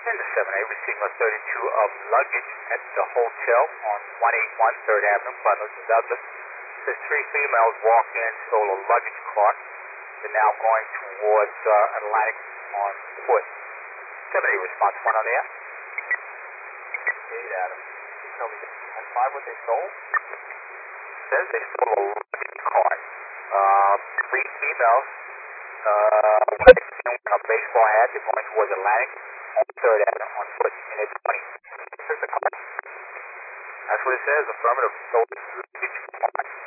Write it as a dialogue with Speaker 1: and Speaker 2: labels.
Speaker 1: And the 7A receiving a 32 of luggage at the hotel on 181 3rd Avenue, Pleasanton, Douglas. There's 3 females walked in, stole a luggage cart. They're now going towards Atlantic on foot. 7A response 1 on air. 8 Adam. You tell me, that's 5 what they stole? Says they stole a luggage cart. 3 females. A baseball hat. They're going towards Atlantic on 3rd Avenue on foot in their 20s. That's what it says. Affirmative. Stole luggage cart.